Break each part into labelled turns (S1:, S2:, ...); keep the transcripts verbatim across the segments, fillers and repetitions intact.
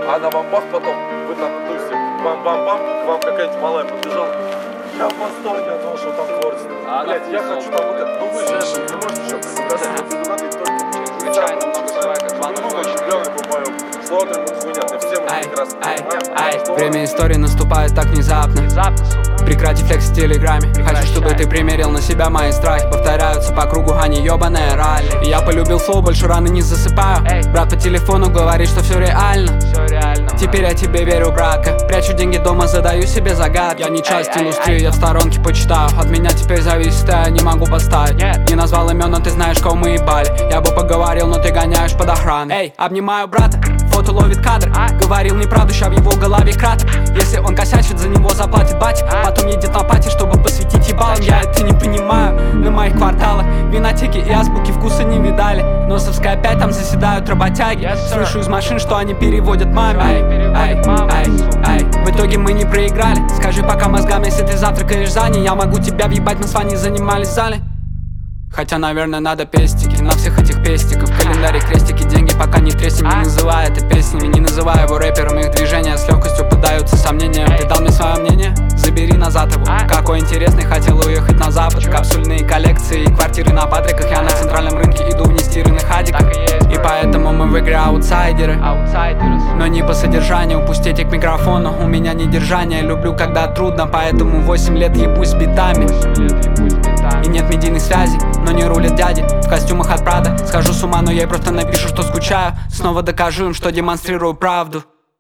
S1: а на бамбах потом вы там на тусе бам-бам-бам, к вам какая-нибудь малая подбежала. Я в восторге от того, что там творится. А блять, я хочу там вот это. Ну вы же, вы можете еще предугадать, предугадать только чрезвычайно много человека. Много очень клёвый был моем. Смотрим, хуйня, ты все мы прекрасно понимаем.
S2: Время истории наступает так внезапно. Прекрати флекс в телеграме. Хочу, чтобы ты примерил на себя мои страхи. Повторяются по кругу, а не ёбаная ралли. Я полюбил флоу, больше рано не засыпаю. Брат по телефону говорит, что все реально. Теперь я тебе верю, братка. Прячу деньги дома, задаю себе загадки. Я не часть индустрии, я в сторонке почитаю. От меня теперь зависит, я не могу поставить. Не назвал имен, но ты знаешь, кого мы ебали. Я бы поговорил, но ты гоняешь под охраной. Эй, обнимаю брата, фото ловит кадр. Говорил неправду, ща в его голове кратер. Если он косячит, за него заплатит батя. Потом едет на пати, чтобы посвятить ебалом. Я это не понимаю, на моих кварталах винотеки и азбуки вкуса не видали. Носовская опять там заседают работяги. Слышу из машин, что они переводят маме. Ай, ай, ай, в итоге мы не проиграли. Скажи пока мозгам, если ты завтракаешь за ней. Я могу тебя въебать, мы с вами занимались в зале. Хотя, наверное, надо пестики на всех этих пестиков. В календаре крестики, деньги пока не треснем. Не называй это песнями, не называй его рэпером. Их движения с легкостью поддаются сомнениям. Ты дал мне свое мнение? Забери назад его. Какой интересный, хотел уехать на запад. Капсульные коллекции и квартиры на Патриках. Я на центральном рынке иду в нестиранных адиках. И поэтому мы в игре аутсайдеры. Но не по содержанию, пустите к микрофону. У меня недержание, люблю когда трудно. Поэтому восемь лет ебусь битами. И нет медийных связей, но не рулят дяди в костюмах от Прада. Схожу с ума, но я ей просто напишу, что скучаю. Снова докажу им, что демонстрирую правду.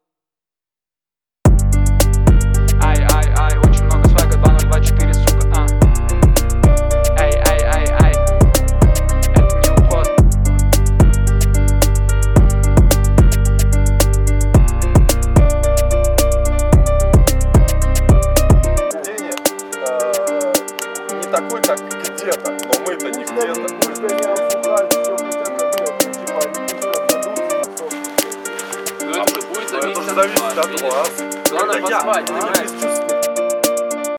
S2: Ай, ай, ай, очень много свайга, два ноль два четыре, сука, а. Ай, ай, ай, ай, это не уход.
S1: Не такой, как где-то, но мы-то не где-то.
S3: Пусть они обсуждают, что хотят делать. Типа, они пусть отдадутся на собственно.
S1: Это уже зависит от вас.
S4: Главное,
S1: Это я.
S4: поспать,
S1: Вы
S4: понимаешь?
S1: без чувств